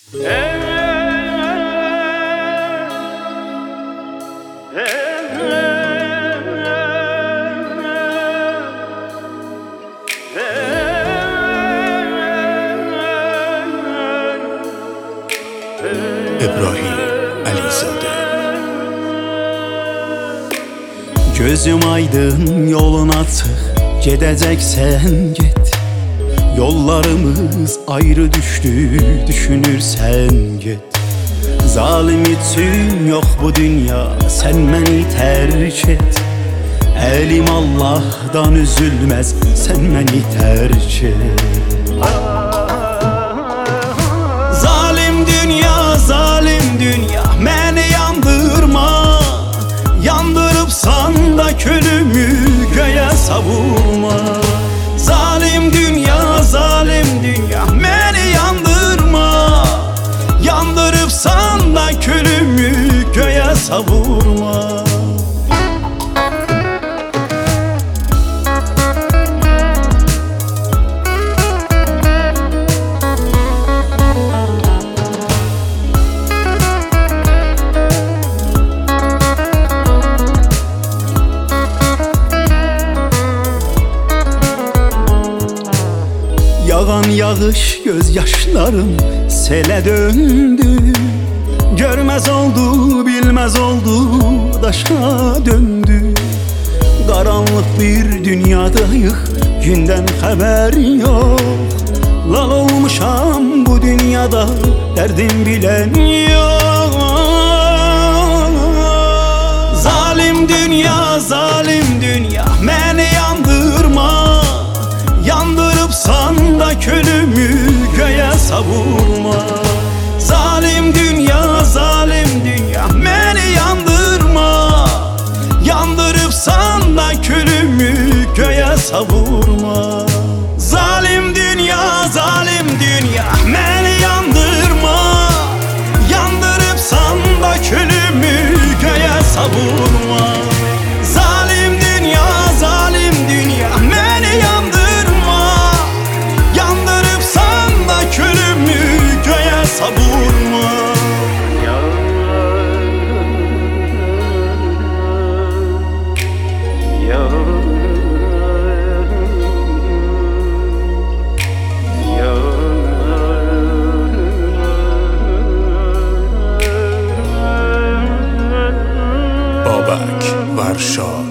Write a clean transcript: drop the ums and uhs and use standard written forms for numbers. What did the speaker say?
İbrahim Əlizadə. Gözüm aydın, yolun açıq, gedəcəksən get. Yollarımız ayrı düşdü, düşünürsən get. Zalim üçün yox bu dünya, sən məni tərk et. Əlim Allahdan üzülməz, sən məni tərk et. Zalim dünya, məni yandırma. Yandırıbsan da külümü göğe savurma. Zalim dünya, məni yandırma. Yandırıbsan da külümü göğe savurma. Yağan yağış gözyaşlarım sele döndü. Görmez oldu, bilmez oldu, daşa döndü. Karanlık bir dünyadayıq, günden haber yok. Lal olmuşam bu dünyada, derdim bilen yok. Zalim dünya, məni yandırma. Yandırıbsan da külümü göğe savurma. Zalim dünya, məni yandırma. Yandırıbsan da külümü göğe savurma. Zalim dünya, məni yandırma. Yandırıbsan da külümü göğe savurma. Zalim dünya, məni yandırma. Yandırıbsan da külümü göğe savurma. Babək Varşa.